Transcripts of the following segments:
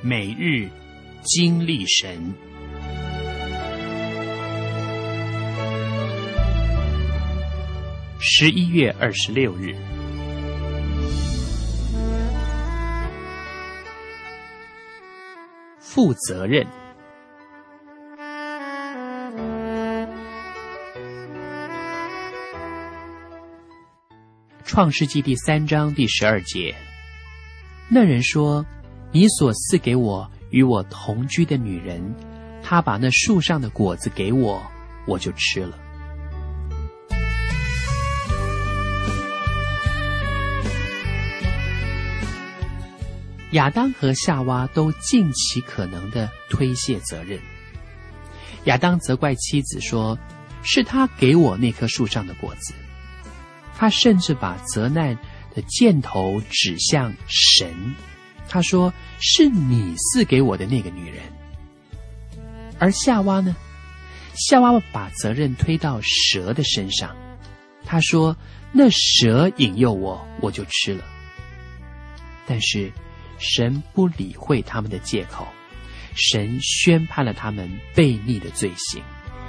每日经历神。11月26日，负责任。创世纪第3章第12节，那人说：你所赐给我与我同居的女人，她把那树上的果子给我，我就吃了。亚当和夏娃都尽其可能地推卸责任。亚当责怪妻子说，是他给我那棵树上的果子。他甚至把责难的箭头指向神，他说，是你赐给我的那个女人。而夏娃呢？夏娃把责任推到蛇的身上，他说，那蛇引诱我，我就吃了。但是神不理会他们的借口，神宣判了他们悖逆的罪行。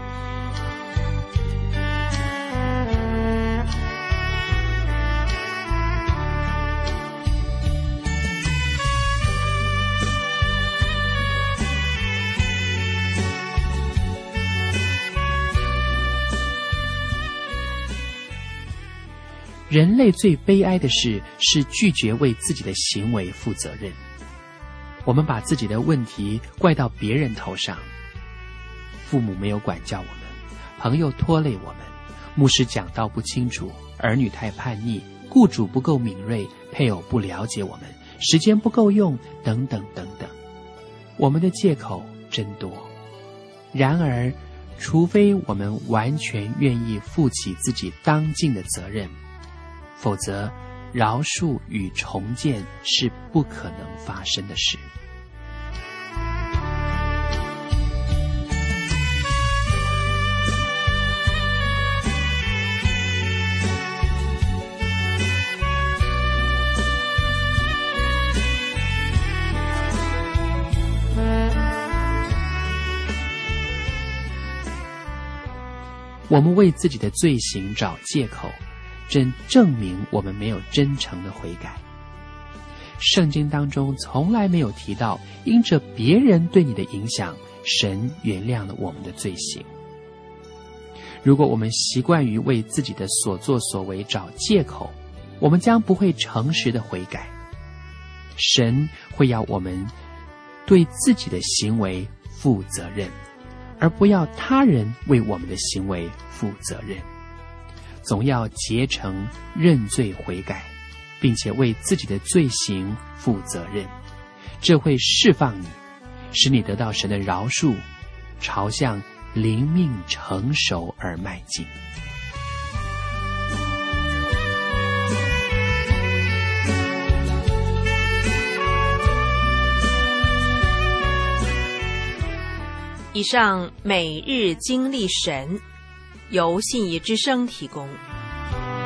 人类最悲哀的事是拒绝为自己的行为负责任。我们把自己的问题怪到别人头上，父母没有管教我们，朋友拖累我们，牧师讲道不清楚，儿女太叛逆，雇主不够敏锐，配偶不了解我们，时间不够用，等等等等。我们的借口真多。然而，除非我们完全愿意负起自己当尽的责任，否则饶恕与重建是不可能发生的事。我们为自己的罪行找借口，正证明我们没有真诚的悔改。圣经当中从来没有提到因着别人对你的影响，神原谅了我们的罪行。如果我们习惯于为自己的所作所为找借口，我们将不会诚实的悔改。神会要我们对自己的行为负责任，而不要他人为我们的行为负责任。总要竭诚认罪悔改，并且为自己的罪行负责任，这会释放你，使你得到神的饶恕，朝向灵命成熟而迈进。 以上每日经历神，由信义之声提供。